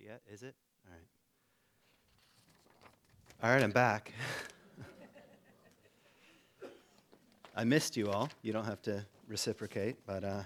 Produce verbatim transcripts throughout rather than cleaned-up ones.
yet, is it? All right. All right, I'm back. I missed you all. You don't have to reciprocate, but uh,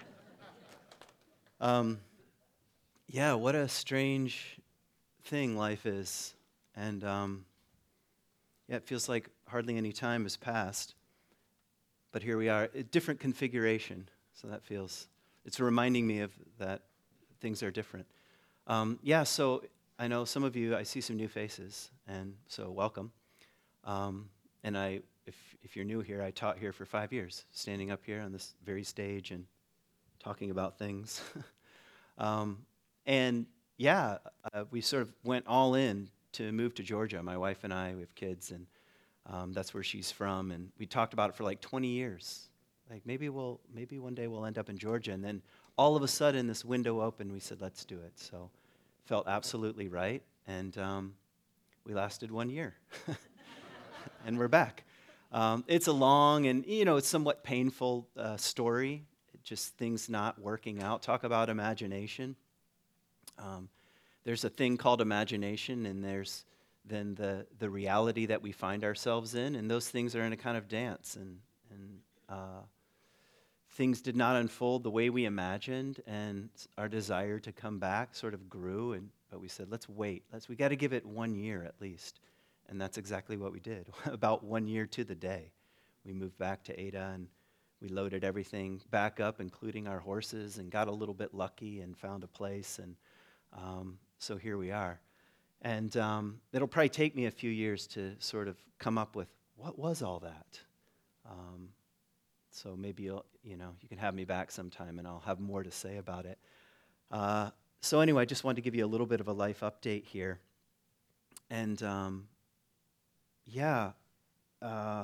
um, yeah, what a strange thing life is. And um, yeah, it feels like hardly any time has passed. But here we are, a different configuration. So that feels, it's reminding me of that things are different. Um, yeah, so I know some of you, I see some new faces, and so welcome. Um, and I, if if you're new here, I taught here for five years, standing up here on this very stage and talking about things. um, and yeah, uh, we sort of went all in to move to Georgia. My wife and I, we have kids, and um, that's where she's from. And we talked about it for like twenty years. Like maybe we'll, maybe one day we'll end up in Georgia. And then all of a sudden, this window opened. We said, let's do it. So felt absolutely right, and um, we lasted one year. And we're back. Um, it's a long and, you know, it's somewhat painful uh, story, just things not working out. Talk about imagination. Um, there's a thing called imagination, and there's then the, the reality that we find ourselves in, and those things are in a kind of dance, and, and uh, things did not unfold the way we imagined, and our desire to come back sort of grew, and but we said, let's wait. Let's, we got to give it one year at least. And that's exactly what we did. About one year to the day, we moved back to Ada, and we loaded everything back up, including our horses, and got a little bit lucky and found a place. And um, so here we are. And um, it'll probably take me a few years to sort of come up with what was all that. Um, so maybe you'll, you know, you can have me back sometime, and I'll have more to say about it. Uh, so anyway, I just wanted to give you a little bit of a life update here. And um, yeah, uh,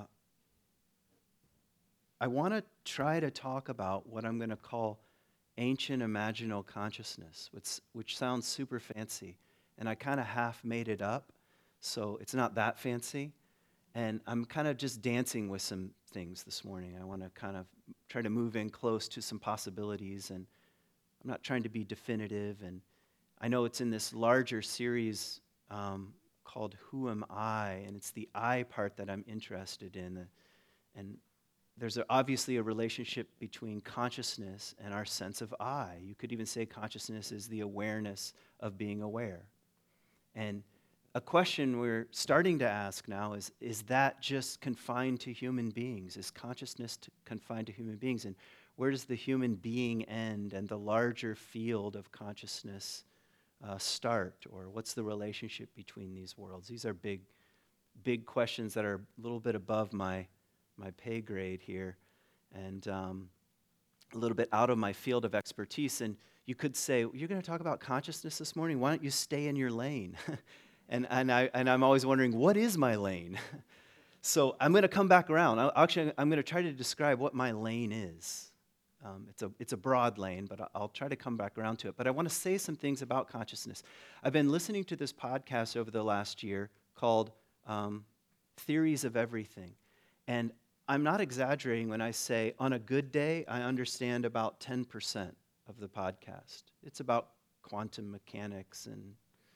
I want to try to talk about what I'm going to call ancient imaginal consciousness, which, which sounds super fancy. And I kind of half made it up, so it's not that fancy. And I'm kind of just dancing with some things this morning. I want to kind of try to move in close to some possibilities, and I'm not trying to be definitive. And I know it's in this larger series um, called Who Am I? And it's the I part that I'm interested in. And there's a, obviously a relationship between consciousness and our sense of I. You could even say consciousness is the awareness of being aware. And a question we're starting to ask now is, is that just confined to human beings? Is consciousness to, confined to human beings? And where does the human being end and the larger field of consciousness uh, start? Or what's the relationship between these worlds? These are big, big questions that are a little bit above my, my pay grade here, and um, a little bit out of my field of expertise. And you could say, you're going to talk about consciousness this morning? Why don't you stay in your lane? and, and, I, and I'm always wondering, what is my lane? So I'm going to come back around. I'll, actually, I'm going to try to describe what my lane is. Um, it's a it's a broad lane, but I'll try to come back around to it. But I want to say some things about consciousness. I've been listening to this podcast over the last year called um, Theories of Everything. And I'm not exaggerating when I say on a good day, I understand about ten percent of the podcast. It's about quantum mechanics and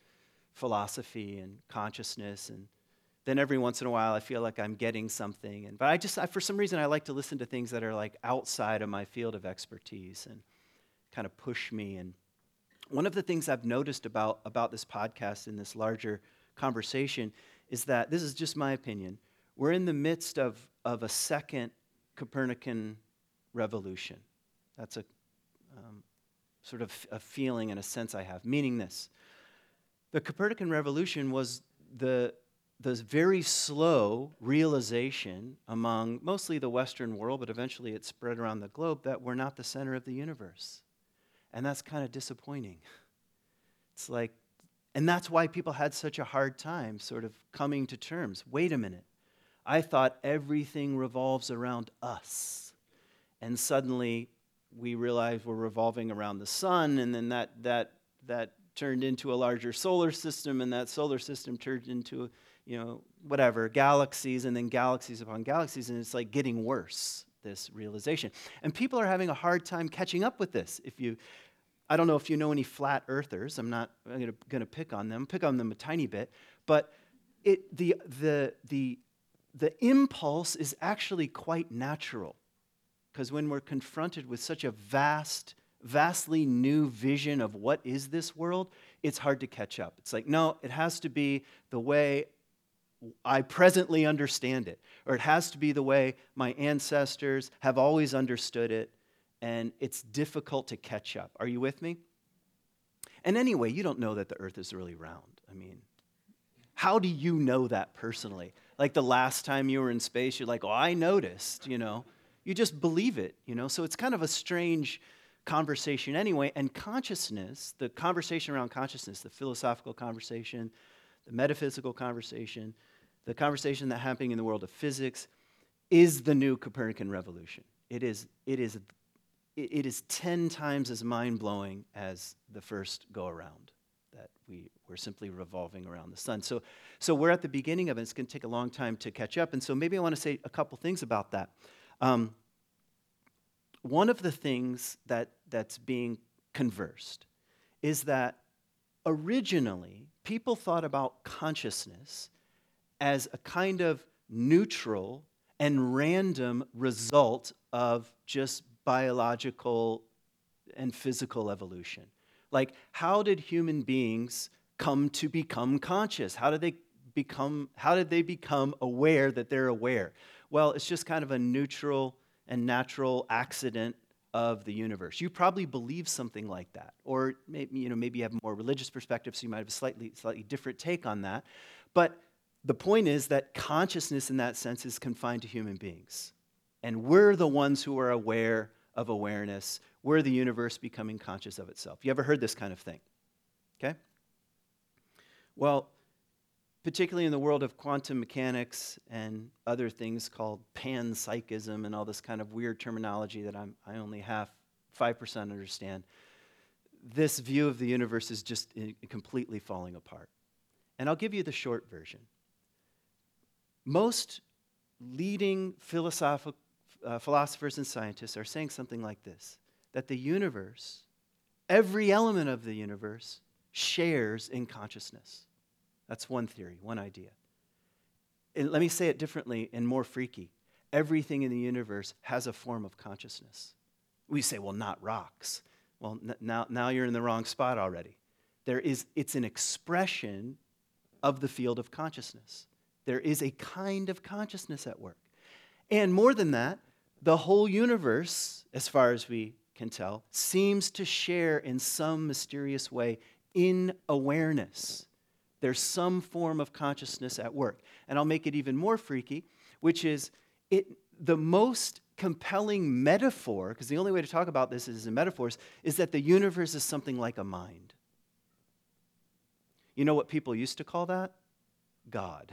philosophy and consciousness, and then every once in a while I feel like I'm getting something. And but I just, I, for some reason, I like to listen to things that are like outside of my field of expertise and kind of push me. And one of the things I've noticed about, about this podcast in this larger conversation is that, this is just my opinion, we're in the midst of, of a second Copernican revolution. That's a um, sort of a feeling and a sense I have, meaning this. The Copernican revolution was the the very slow realization among mostly the Western world, but eventually it spread around the globe, that we're not the center of the universe. And that's kind of disappointing. It's like, and that's why people had such a hard time sort of coming to terms. Wait a minute. I thought everything revolves around us. And suddenly we realize we're revolving around the sun, and then that that that turned into a larger solar system, and that solar system turned into, you know, whatever, galaxies, and then galaxies upon galaxies, and it's like getting worse, this realization. And people are having a hard time catching up with this. If you, I don't know if you know any flat earthers. I'm not going to pick on them, pick on them a tiny bit, but it, the, the, the, the impulse is actually quite natural, because when we're confronted with such a vast, vastly new vision of what is this world, it's hard to catch up. It's like, no, it has to be the way I presently understand it, or it has to be the way my ancestors have always understood it, and it's difficult to catch up. Are you with me? And anyway, you don't know that the earth is really round. I mean, how do you know that personally? Like the last time you were in space, you're like, oh, I noticed, you know. You just believe it, you know. So it's kind of a strange conversation anyway. And consciousness, the conversation around consciousness, the philosophical conversation, the metaphysical conversation, the conversation that's happening in the world of physics, is the new Copernican revolution. It is, it is, it is ten times as mind-blowing as the first go-around, that we were simply revolving around the sun. So, so we're at the beginning of it. It's going to take a long time to catch up. And so maybe I want to say a couple things about that. Um, one of the things that, that's being conversed is that originally people thought about consciousness as a kind of neutral and random result of just biological and physical evolution. Like, how did human beings come to become conscious? How did they become, how did they become aware that they're aware? Well, it's just kind of a neutral and natural accident of the universe. You probably believe something like that. Or maybe, you know, maybe you have a more religious perspective, so you might have a slightly, slightly different take on that. But the point is that consciousness in that sense is confined to human beings. And we're the ones who are aware of awareness. We're the universe becoming conscious of itself. You ever heard this kind of thing? Okay? Well, particularly in the world of quantum mechanics and other things called panpsychism and all this kind of weird terminology that I'm, I only half, five percent understand, this view of the universe is just completely falling apart. And I'll give you the short version. Most leading philosoph- uh, philosophers and scientists are saying something like this, that the universe, every element of the universe, shares in consciousness. That's one theory, one idea. And let me say it differently and more freaky. Everything in the universe has a form of consciousness. We say, well, not rocks. Well, n- now, now you're in the wrong spot already. There is, it's an expression of the field of consciousness. There is a kind of consciousness at work. And more than that, the whole universe, as far as we can tell, seems to share in some mysterious way in awareness. There's some form of consciousness at work. And I'll make it even more freaky, which is it the most compelling metaphor, because the only way to talk about this is in metaphors, is that the universe is something like a mind. You know what people used to call that? God.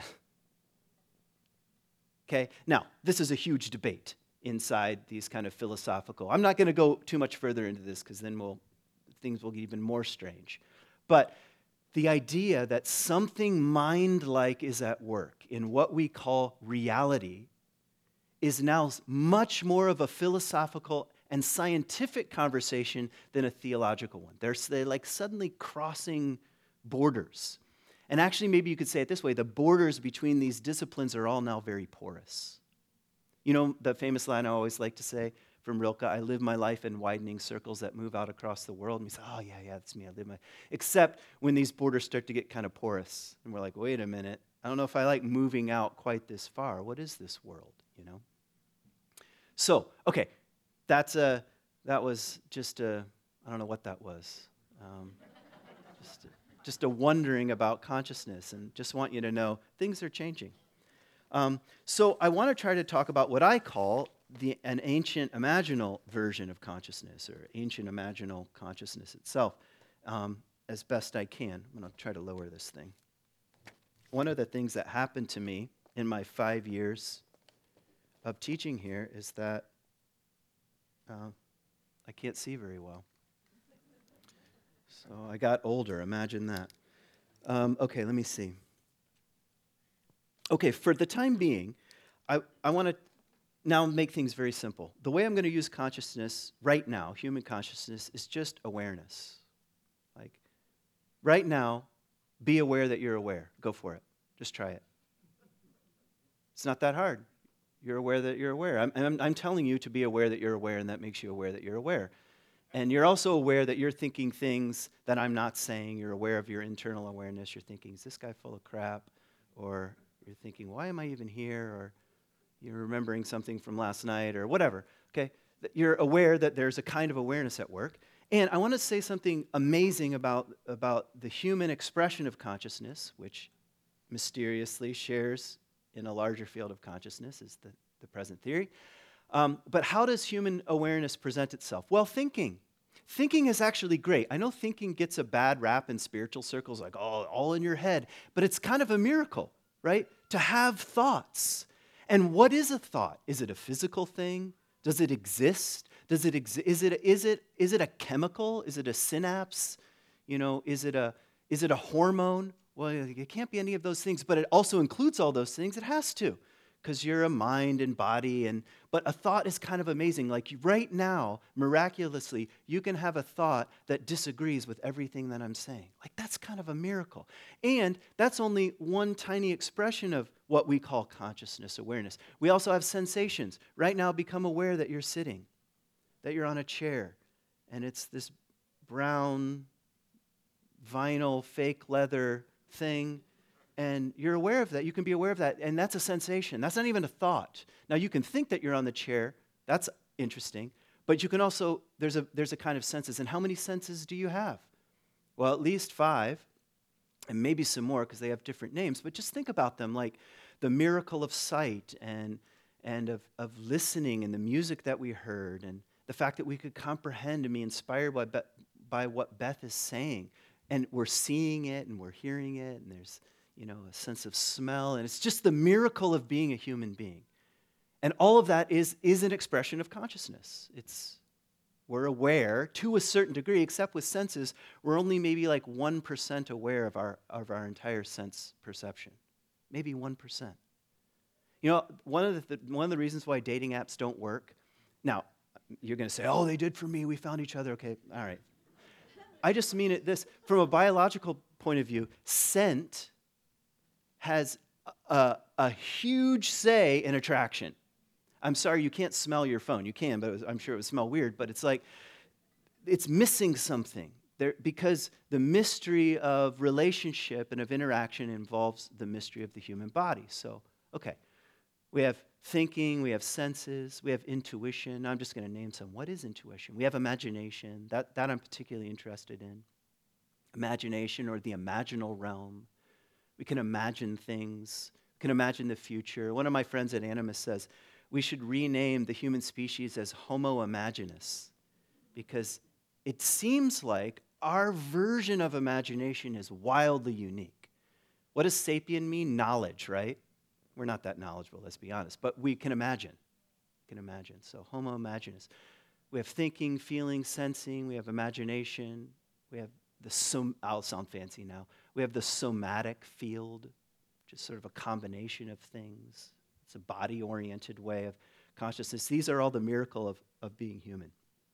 Okay? Now, this is a huge debate inside these kind of philosophical. I'm not going to go too much further into this because then we'll, things will get even more strange. But the idea that something mind-like is at work in what we call reality is now much more of a philosophical and scientific conversation than a theological one. They're, they're like suddenly crossing borders. And actually, maybe you could say it this way, the borders between these disciplines are all now very porous. You know the famous line I always like to say from Rilke, I live my life in widening circles that move out across the world. And we say, oh, yeah, yeah, that's me, I live my... Except when these borders start to get kind of porous. And we're like, wait a minute, I don't know if I like moving out quite this far. What is this world, you know? So, okay, that's a, that was just a, I don't know what that was. Um, just a, Just a wondering about consciousness, and just want you to know things are changing. Um, so I want to try to talk about what I call the, an ancient imaginal version of consciousness, or ancient imaginal consciousness itself, um, as best I can. I'm going to try to lower this thing. One of the things that happened to me in my five years of teaching here is that uh, I can't see very well. So I got older, imagine that. Um, okay, let me see. Okay, for the time being, I, I want to now make things very simple. The way I'm going to use consciousness right now, human consciousness, is just awareness. Like, right now, be aware that you're aware. Go for it. Just try it. It's not that hard. You're aware that you're aware. I'm, I'm, I'm telling you to be aware that you're aware, and that makes you aware that you're aware. And you're also aware that you're thinking things that I'm not saying. You're aware of your internal awareness. You're thinking, is this guy full of crap? Or you're thinking, why am I even here? Or you're remembering something from last night or whatever, okay? You're aware that there's a kind of awareness at work. And I want to say something amazing about, about the human expression of consciousness, which mysteriously shares in a larger field of consciousness, is the, the present theory. Um, but how does human awareness present itself? Well, thinking. Thinking is actually great. I know thinking gets a bad rap in spiritual circles, like, oh, all in your head. But it's kind of a miracle, right? To have thoughts. And what is a thought? Is it a physical thing? Does it exist? Does it exi- is it is it is it a chemical? Is it a synapse? You know, is it a is it a hormone? Well, it can't be any of those things, but it also includes all those things. It has to, because you're a mind and body. And but a thought is kind of amazing. Like right now, miraculously, you can have a thought that disagrees with everything that I'm saying. Like that's kind of a miracle. And that's only one tiny expression of what we call consciousness awareness. We also have sensations. Right now, become aware that you're sitting, that you're on a chair, and it's this brown vinyl fake leather thing. And you're aware of that. You can be aware of that. And that's a sensation. That's not even a thought. Now, you can think that you're on the chair. That's interesting. But you can also, there's a, there's a kind of senses. And how many senses do you have? Well, at least five, and maybe some more because they have different names. But just think about them, like the miracle of sight and, and of, of listening and the music that we heard and the fact that we could comprehend and be inspired by, Be- by what Beth is saying. And we're seeing it and we're hearing it, and there's you know, a sense of smell, and it's just the miracle of being a human being. And all of that is, is an expression of consciousness. It's, we're aware to a certain degree, except with senses, we're only maybe like one percent aware of our, of our entire sense perception. Maybe one percent. You know, one of the, one of the reasons why dating apps don't work, now, you're going to say, oh, they did for me, we found each other, okay, all right. I just mean it this, from a biological point of view, scent has a, a huge say in attraction. I'm sorry, you can't smell your phone. You can, but it was, I'm sure it would smell weird. But it's like, it's missing something there because the mystery of relationship and of interaction involves the mystery of the human body. So, okay, we have thinking, we have senses, we have intuition. I'm just going to name some. What is intuition? We have imagination. That, that I'm particularly interested in. Imagination, or the imaginal realm. We can imagine things. We can imagine the future. One of my friends at Animus says we should rename the human species as Homo imaginus because it seems like our version of imagination is wildly unique. What does sapien mean? Knowledge, right? We're not that knowledgeable, let's be honest, but we can imagine. We can imagine. So Homo imaginus. We have thinking, feeling, sensing. We have imagination. We have the, som- I'll sound fancy now. We have the somatic field, just sort of a combination of things. It's a body-oriented way of consciousness. These are all the miracle of, of being human.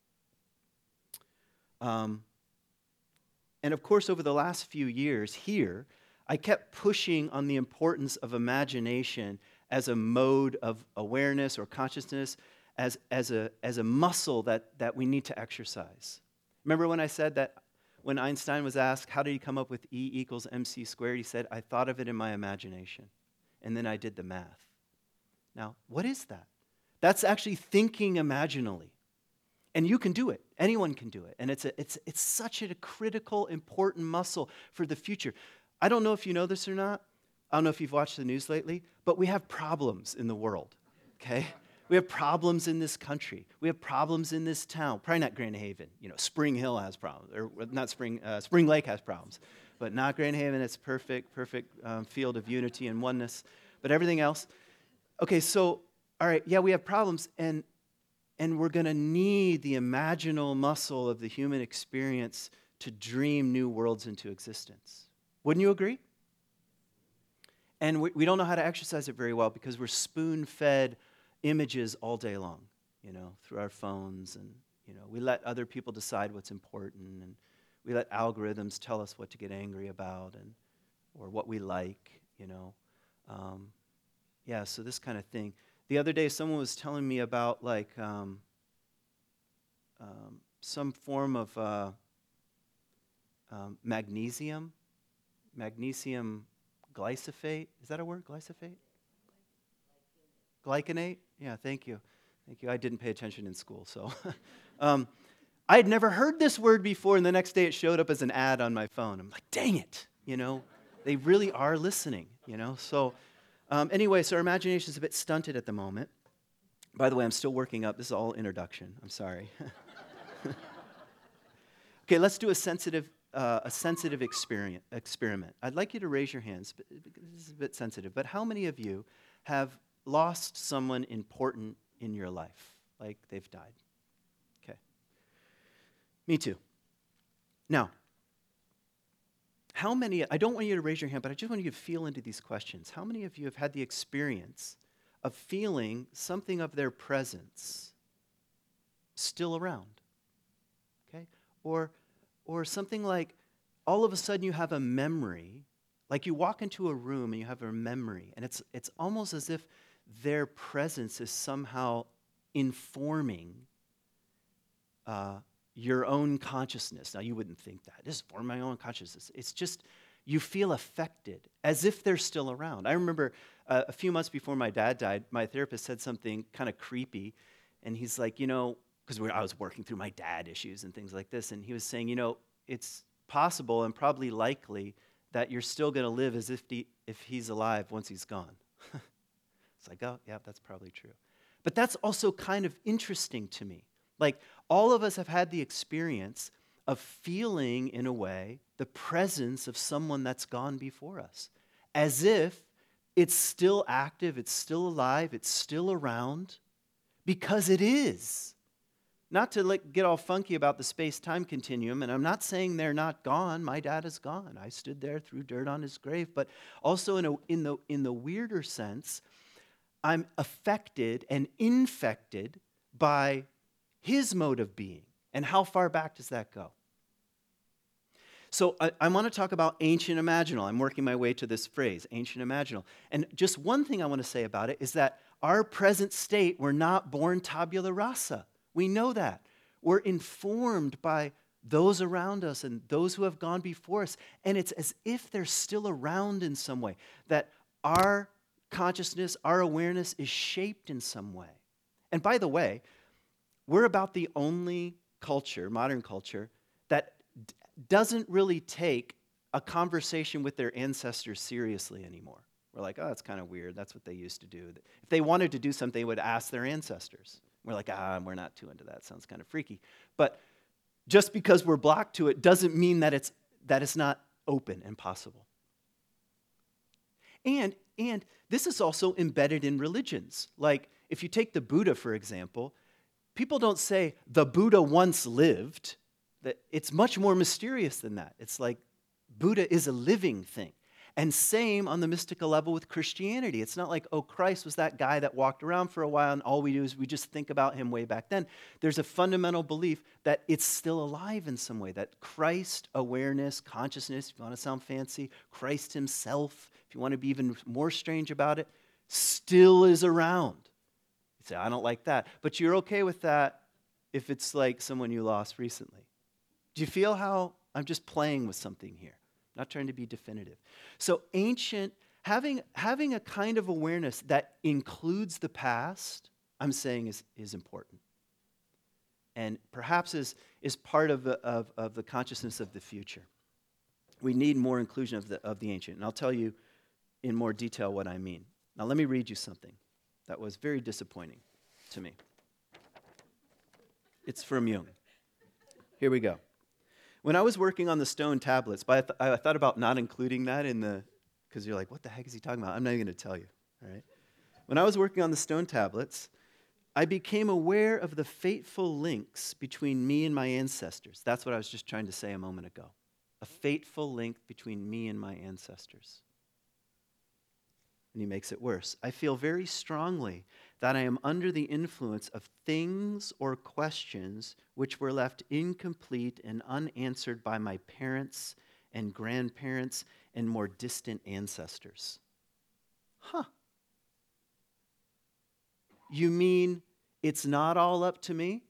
Um, and of course, over the last few years here, I kept pushing on the importance of imagination as a mode of awareness or consciousness, as, as, a, as a muscle that, that we need to exercise. Remember when I said that when Einstein was asked, how did he come up with E equals mc squared, he said, I thought of it in my imagination, and then I did the math. Now, what is that? That's actually thinking imaginally. And you can do it. Anyone can do it. And it's, a, it's, it's such a critical, important muscle for the future. I don't know if you know this or not. I don't know if you've watched the news lately, but we have problems in the world, okay? We have problems in this country. We have problems in this town. Probably not Grand Haven. You know, Spring Hill has problems, or not Spring. Uh, Spring Lake has problems, but not Grand Haven. It's perfect, perfect um, field of unity and oneness. But everything else, okay. So, all right, yeah, we have problems, and and we're going to need the imaginal muscle of the human experience to dream new worlds into existence. Wouldn't you agree? And we, we don't know how to exercise it very well because we're spoon-fed images all day long, you know, through our phones, and, you know, we let other people decide what's important, and we let algorithms tell us what to get angry about, and or what we like, you know. Um, yeah, so this kind of thing. The other day, someone was telling me about, like, um, um, some form of uh, um, magnesium, magnesium glyphosate. Is that a word, glyphosate? Glycinate? Yeah, thank you. Thank you. I didn't pay attention in school, so. um, I had never heard this word before, and the next day it showed up as an ad on my phone. I'm like, dang it, you know. They really are listening, you know. So um, anyway, so our imagination is a bit stunted at the moment. By the way, I'm still working up. This is all introduction. I'm sorry. Okay, let's do a sensitive, uh, a sensitive experiment. Experiment. I'd like you to raise your hands. But this is a bit sensitive, but how many of you have lost someone important in your life, like they've died? Okay. Me too. Now, how many, I don't want you to raise your hand, but I just want you to feel into these questions. How many of you have had the experience of feeling something of their presence still around? Okay? Or, or something like all of a sudden you have a memory, like you walk into a room and you have a memory, and it's, it's almost as if their presence is somehow informing uh, your own consciousness. Now, you wouldn't think that. This is for my own consciousness. It's just, you feel affected, as if they're still around. I remember uh, a few months before my dad died, my therapist said something kind of creepy, and he's like, you know, because I was working through my dad issues and things like this, and he was saying, you know, it's possible and probably likely that you're still going to live as if, he, if he's alive once he's gone. It's like, oh, yeah, that's probably true. But that's also kind of interesting to me. Like, all of us have had the experience of feeling, in a way, the presence of someone that's gone before us, as if it's still active, it's still alive, it's still around, because it is. Not to like, get all funky about the space-time continuum, and I'm not saying they're not gone. My dad is gone. I stood there, threw dirt on his grave, but also in, a, in, the, in the weirder sense, I'm affected and infected by his mode of being. And how far back does that go? So I, I want to talk about ancient imaginal. I'm working my way to this phrase, ancient imaginal. And just one thing I want to say about it is that our present state, we're not born tabula rasa. We know that. We're informed by those around us and those who have gone before us. And it's as if they're still around in some way, that our consciousness, our awareness is shaped in some way. And by the way, we're about the only culture, modern culture, that d- doesn't really take a conversation with their ancestors seriously anymore. We're like, oh, that's kind of weird. That's what they used to do. If they wanted to do something, they would ask their ancestors. We're like, ah, we're not too into that. Sounds kind of freaky. But just because we're blocked to it doesn't mean that it's that it's not open and possible. And, and this is also embedded in religions. Like, if you take the Buddha, for example, people don't say, the Buddha once lived. That it's much more mysterious than that. It's like, Buddha is a living thing. And same on the mystical level with Christianity. It's not like, oh, Christ was that guy that walked around for a while and all we do is we just think about him way back then. There's a fundamental belief that it's still alive in some way, that Christ, awareness, consciousness, if you want to sound fancy, Christ himself, if you want to be even more strange about it, still is around. You say, I don't like that. But you're okay with that if it's like someone you lost recently. Do you feel how I'm just playing with something here? Not trying to be definitive. So ancient, having, having a kind of awareness that includes the past, I'm saying is, is important. And perhaps is, is part of the, of, of the consciousness of the future. We need more inclusion of the, of the ancient. And I'll tell you in more detail what I mean. Now let me read you something that was very disappointing to me. It's from Jung. Here we go. When I was working on the stone tablets, but I, th- I thought about not including that in the, because you're like, what the heck is he talking about? I'm not even going to tell you, all right? When I was working on the stone tablets, I became aware of the fateful links between me and my ancestors. That's what I was just trying to say a moment ago. A fateful link between me and my ancestors. And he makes it worse. I feel very strongly that I am under the influence of things or questions which were left incomplete and unanswered by my parents and grandparents and more distant ancestors. Huh. You mean it's not all up to me?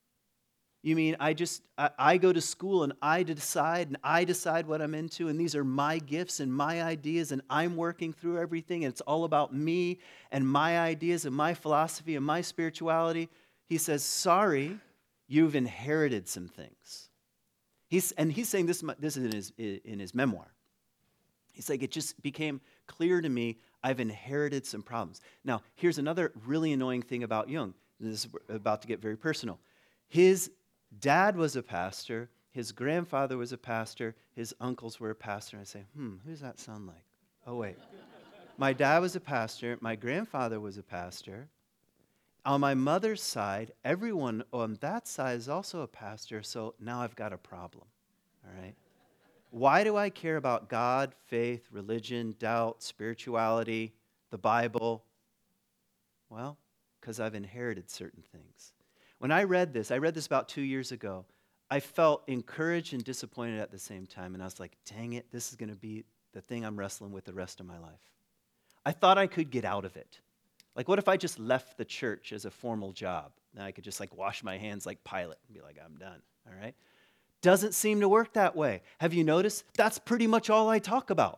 You mean I just, I, I go to school and I decide and I decide what I'm into and these are my gifts and my ideas and I'm working through everything and it's all about me and my ideas and my philosophy and my spirituality? He says, sorry, you've inherited some things. He's, and he's saying this, this is in his, in his memoir. He's like, it just became clear to me I've inherited some problems. Now, here's another really annoying thing about Jung. This is about to get very personal. His dad was a pastor, his grandfather was a pastor, his uncles were a pastor. And I say, hmm, who does that sound like? Oh, wait. My dad was a pastor, my grandfather was a pastor. On my mother's side, everyone on that side is also a pastor, so now I've got a problem, all right? Why do I care about God, faith, religion, doubt, spirituality, the Bible? Well, because I've inherited certain things. When I read this, I read this about two years ago, I felt encouraged and disappointed at the same time, and I was like, dang it, this is going to be the thing I'm wrestling with the rest of my life. I thought I could get out of it. Like, what if I just left the church as a formal job? Then I could just like wash my hands like Pilate and be like, I'm done, all right? Doesn't seem to work that way. Have you noticed? That's pretty much all I talk about.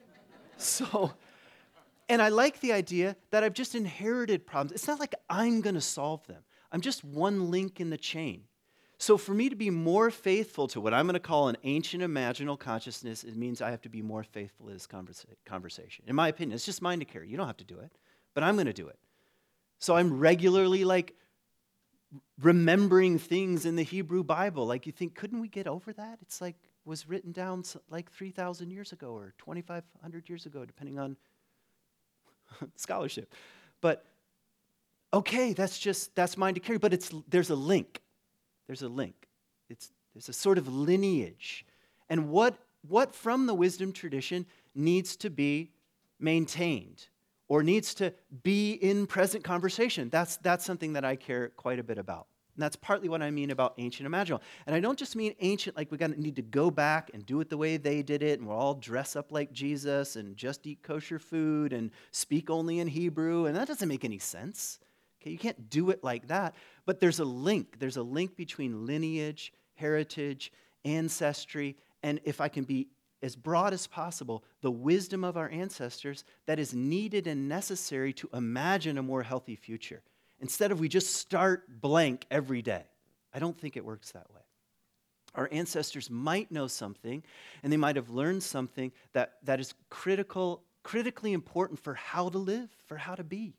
So, and I like the idea that I've just inherited problems. It's not like I'm going to solve them. I'm just one link in the chain. So for me to be more faithful to what I'm going to call an ancient imaginal consciousness, it means I have to be more faithful to this conversa- conversation. In my opinion, it's just mine to carry. You don't have to do it, but I'm going to do it. So I'm regularly like remembering things in the Hebrew Bible. Like you think, couldn't we get over that? It's like was written down like three thousand years ago or twenty-five hundred years ago, depending on scholarship. But okay, that's just, that's mine to carry, but it's there's a link. There's a link. It's there's a sort of lineage. And what what from the wisdom tradition needs to be maintained or needs to be in present conversation? That's that's something that I care quite a bit about. And that's partly what I mean about ancient imaginal. And I don't just mean ancient like we got to need to go back and do it the way they did it and we'll all dress up like Jesus and just eat kosher food and speak only in Hebrew, and that doesn't make any sense. Okay, you can't do it like that. But there's a link. There's a link between lineage, heritage, ancestry, and if I can be as broad as possible, the wisdom of our ancestors that is needed and necessary to imagine a more healthy future. Instead of we just start blank every day. I don't think it works that way. Our ancestors might know something, and they might have learned something that, that is critical, critically important for how to live, for how to be,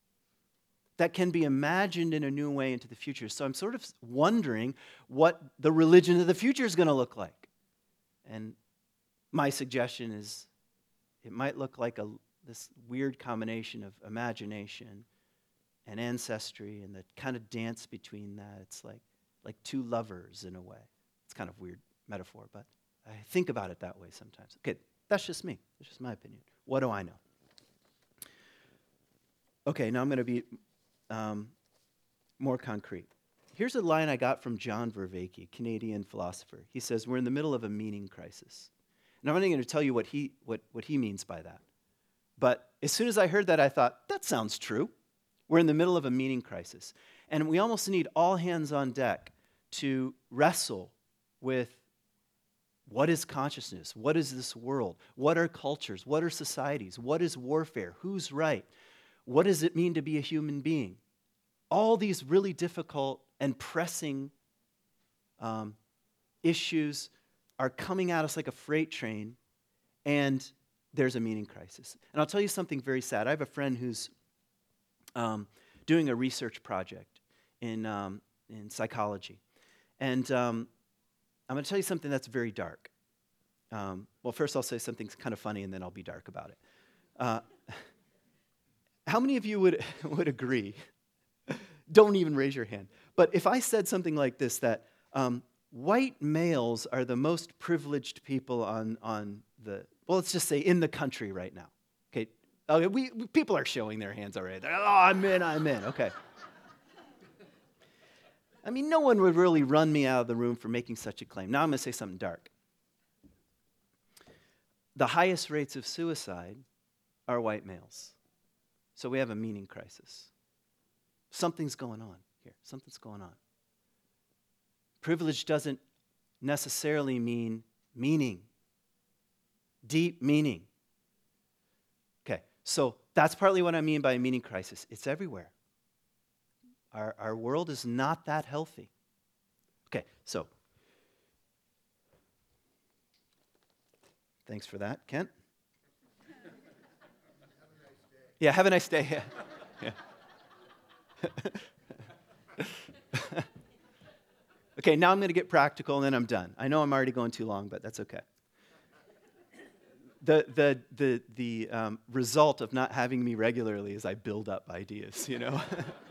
that can be imagined in a new way into the future. So I'm sort of wondering what the religion of the future is going to look like. And my suggestion is it might look like a, this weird combination of imagination and ancestry and the kind of dance between that. It's like, like two lovers in a way. It's kind of weird metaphor, but I think about it that way sometimes. Okay, that's just me. That's just my opinion. What do I know? Okay, now I'm going to be um, more concrete. Here's a line I got from John Vervaeke, Canadian philosopher. He says, we're in the middle of a meaning crisis. And I'm not going to tell you what he, what, what he means by that. But as soon as I heard that, I thought, that sounds true. We're in the middle of a meaning crisis. And we almost need all hands on deck to wrestle with what is consciousness? What is this world? What are cultures? What are societies? What is warfare? Who's right? What does it mean to be a human being? All these really difficult and pressing um, issues are coming at us like a freight train, and there's a meaning crisis. And I'll tell you something very sad. I have a friend who's um, doing a research project in, um, in psychology. And um, I'm going to tell you something that's very dark. Um, well, first I'll say something kind of funny, and then I'll be dark about it. Uh, how many of you would, would agree? Don't even raise your hand. But if I said something like this, that um, white males are the most privileged people on, on the, well, let's just say in the country right now. Okay, Okay, we, we- people are showing their hands already. They're, oh, I'm in, I'm in. Okay. I mean, no one would really run me out of the room for making such a claim. Now I'm going to say something dark. The highest rates of suicide are white males. So we have a meaning crisis. Something's going on here. Something's going on. Privilege doesn't necessarily mean meaning, deep meaning. Okay, so that's partly what I mean by a meaning crisis. It's everywhere. Our, our world is not that healthy. Okay, so thanks for that, Kent. Yeah, have a nice day. Yeah. Yeah. Okay, now I'm going to get practical and then I'm done. I know I'm already going too long, but that's okay. The, the, the, the um, result of not having me regularly is I build up ideas, you know?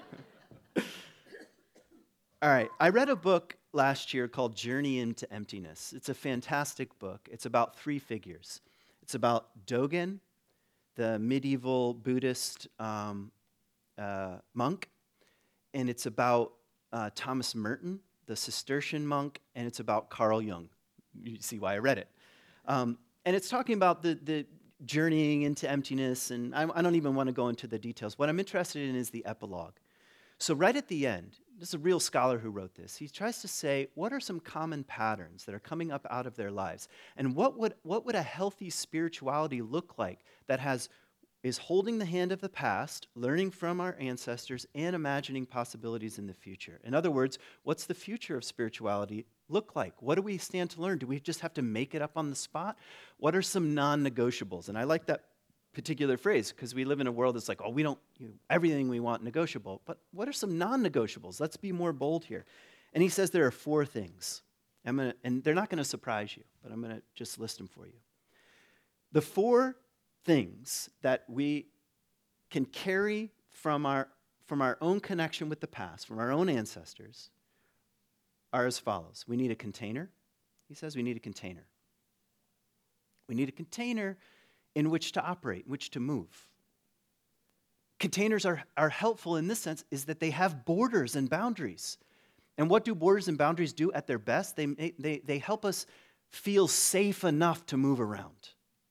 All right, I read a book last year called Journey into Emptiness. It's a fantastic book. It's about three figures. It's about Dogen, the medieval Buddhist um, uh, monk, and it's about uh, Thomas Merton, the Cistercian monk, and it's about Carl Jung. You see why I read it. Um, and it's talking about the, the journeying into emptiness, and I, I don't even want to go into the details. What I'm interested in is the epilogue. So right at the end, this is a real scholar who wrote this. He tries to say, what are some common patterns that are coming up out of their lives? And what would, what would a healthy spirituality look like that has is holding the hand of the past, learning from our ancestors, and imagining possibilities in the future? In other words, what's the future of spirituality look like? What do we stand to learn? Do we just have to make it up on the spot? What are some non-negotiables? And I like that particular phrase because we live in a world that's like, oh, we don't, you know, everything we want negotiable. But what are some non-negotiables? Let's be more bold here. And he says there are four things. I'm gonna, and they're not going to surprise you, but I'm going to just list them for you. The four things that we can carry from our, from our own connection with the past, from our own ancestors, are as follows. We need a container. He says we need a container. We need a container in which to operate, in which to move. Containers are, are helpful in this sense, is that they have borders and boundaries. And what do borders and boundaries do at their best? They, they, they help us feel safe enough to move around.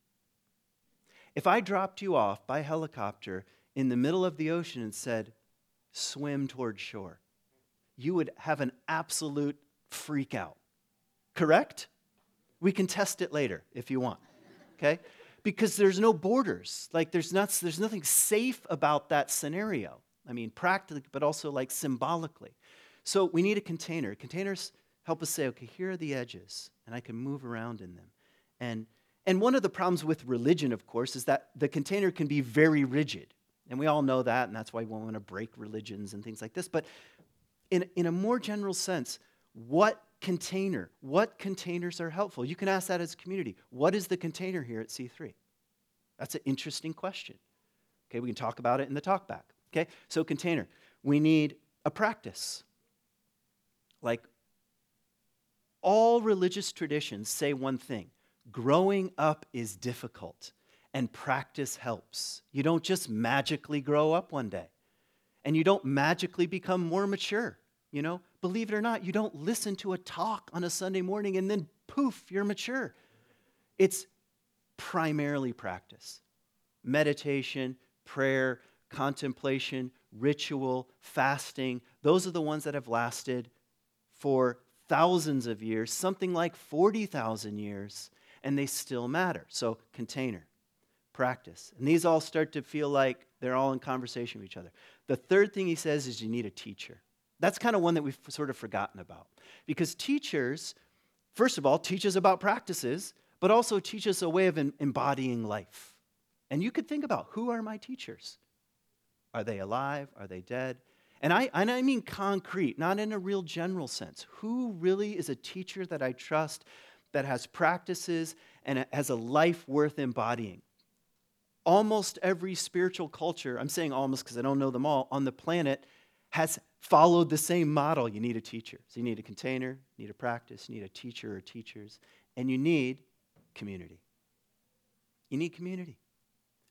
If I dropped you off by helicopter in the middle of the ocean and said, swim toward shore, you would have an absolute freak out. Correct? We can test it later if you want, okay? Because there's no borders. Like there's not, there's nothing safe about that scenario. I mean, practically, but also like symbolically. So we need a container. Containers help us say, okay, here are the edges, and I can move around in them. And, and one of the problems with religion, of course, is that the container can be very rigid. And we all know that, and that's why we want to break religions and things like this. But in, in a more general sense, what container, what containers are helpful? You can ask that as a community. What is the container here at C three? That's an interesting question. Okay, we can talk about it in the talk back. Okay, so container. We need a practice. Like all religious traditions say one thing: growing up is difficult and practice helps. You don't just magically grow up one day, and you don't magically become more mature. You know, believe it or not, you don't listen to a talk on a Sunday morning and then poof, you're mature. It's primarily practice. Meditation, prayer, contemplation, ritual, fasting. Those are the ones that have lasted for thousands of years, something like forty thousand years, and they still matter. So container, practice. And these all start to feel like they're all in conversation with each other. The third thing he says is you need a teacher. That's kind of one that we've sort of forgotten about. Because teachers, first of all, teach us about practices, but also teach us a way of em- embodying life. And you could think about, who are my teachers? Are they alive? Are they dead? And I, and I mean concrete, not in a real general sense. Who really is a teacher that I trust, that has practices and has a life worth embodying? Almost every spiritual culture, I'm saying almost because I don't know them all, on the planet has followed the same model. You need a teacher. So you need a container, you need a practice, you need a teacher or teachers, and you need community. You need community.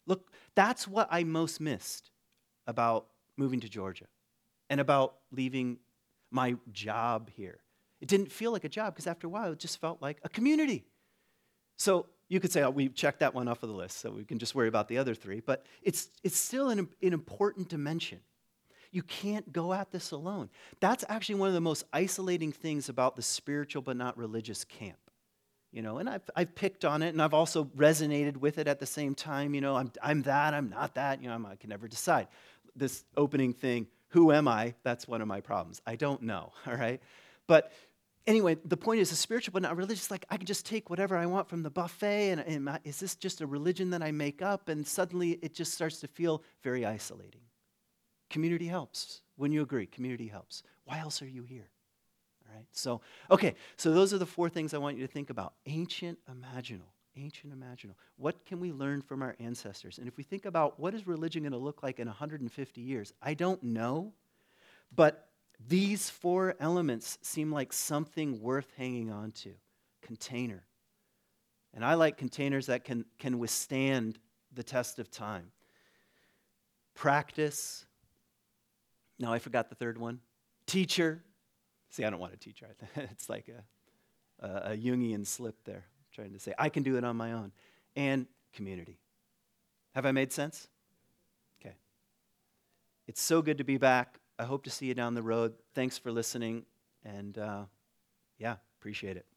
Look, that's what I most missed about moving to Georgia and about leaving my job here. It didn't feel like a job because after a while it just felt like a community. So you could say, oh, we've checked that one off of the list, so we can just worry about the other three. But it's, it's still an, an important dimension. You can't go at this alone. That's actually one of the most isolating things about the spiritual but not religious camp. You know, and I've, I've picked on it, and I've also resonated with it at the same time. You know, I'm, I'm that, I'm not that. You know, I'm, I can never decide. This opening thing, who am I? That's one of my problems. I don't know, all right? But anyway, the point is, the spiritual but not religious, like I can just take whatever I want from the buffet, and, and my, is this just a religion that I make up? And suddenly it just starts to feel very isolating. Community helps. When you agree, community helps. Why else are you here? All right, so, okay, so those are the four things I want you to think about. Ancient imaginal, ancient imaginal. What can we learn from our ancestors? And if we think about what is religion going to look like in one hundred fifty years, I don't know, but these four elements seem like something worth hanging on to. Container. And I like containers that can, can withstand the test of time. Practice. No, I forgot the third one. Teacher. See, I don't want a teacher. It's like a, a, a Jungian slip there, trying to say, I can do it on my own. And community. Have I made sense? Okay. It's so good to be back. I hope to see you down the road. Thanks for listening. And uh, yeah, appreciate it.